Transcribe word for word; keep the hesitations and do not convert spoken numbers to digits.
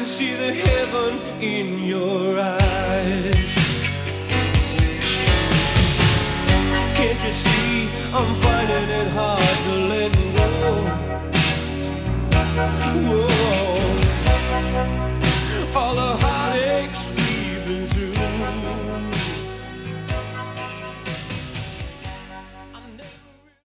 can see the heaven in your eyes. Can't you see I'm finding it hard